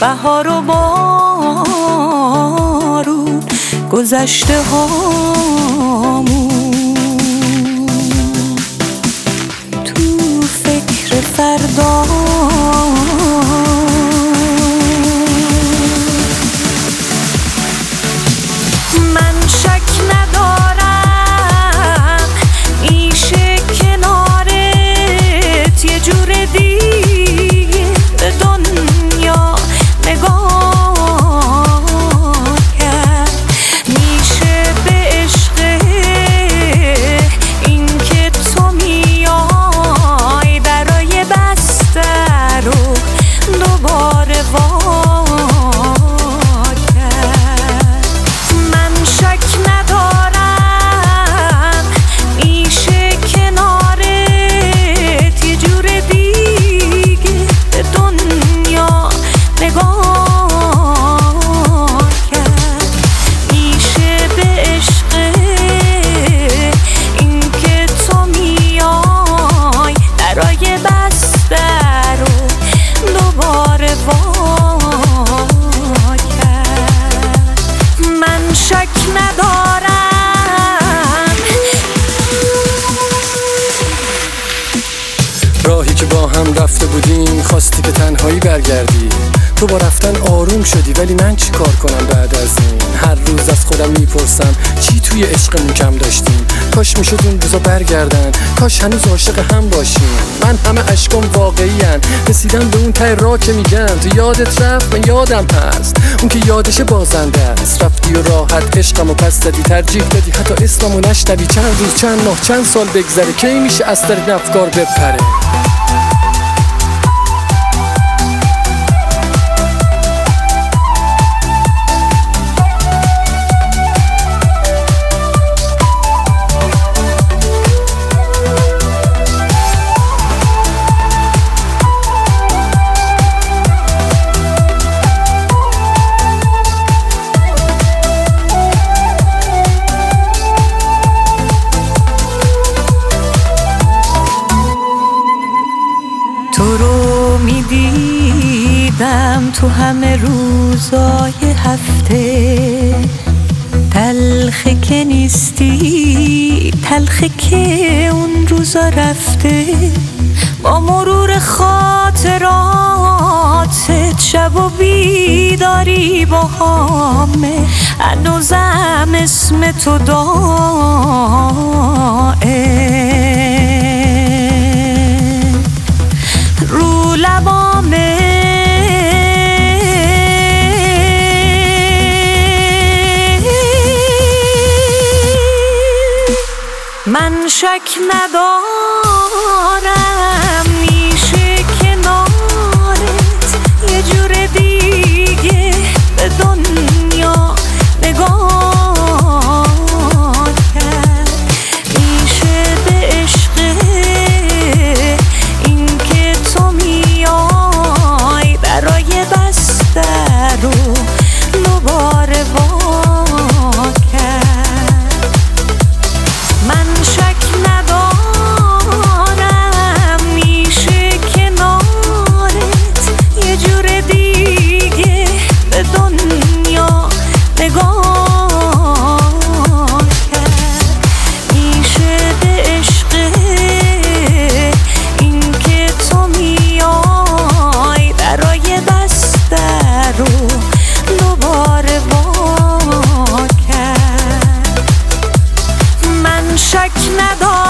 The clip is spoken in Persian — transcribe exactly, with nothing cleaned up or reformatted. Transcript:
بهار و بارون گذشته هامون، تو فکر فردا من شک ندارم میشه کنارت یه جور دیگه به دنیا نگاه کرد. میشه به عشق این که تو میای درای بسته رو دوباره وا کرد. من شک ندارم میشه کنارت یه جور دیگه به دنیا نگاه کرد. میشه به عشق این که تو میای درای بسته رو دوباره وا کرد. من شک ندارم. راهی که با هم رفته بودیم خواستی که تنهایی برگردی. تو با رفتن آروم شدی ولی من چی کار کنم بعد از این؟ هر روز از خودم میپرسم چی توی عشقمون کم داشتیم. کاش میشد اون روزا برگردن، کاش هنوز عاشق هم باشیم. من همه اشکام واقعی ان، رسیدم به اون ته راه که میگم تو یادت رفت من یادم هست. اون که یادش بازنده است. رفتی و راحت عشقمو پس زدی، ترجیح دادی حتی اسممو نشنوی. چند روز چند ماه چند سال بگذره کی میشه از سر این افکار بپره؟ تو رو میدیدم تو همه روزای هفته، تلخه که نیستی تلخه که اون روزا رفته. با مرور خاطراتت شب و بیداری با همه، هنوزم اسم تو دائه رو لبامه. من شک ندارم میشه کنارت یه جور دیگه به دنیا نگاه کرد. میشه به عشق این که تو میای برای بسته رو دوباره وا کرد. من شک ندارم میشه کنارت یه جور دیگه به دنیا نگاه کرد. میشه به عشق این که تو میای برای بسته رو دوباره وا کرد. من شک ندارم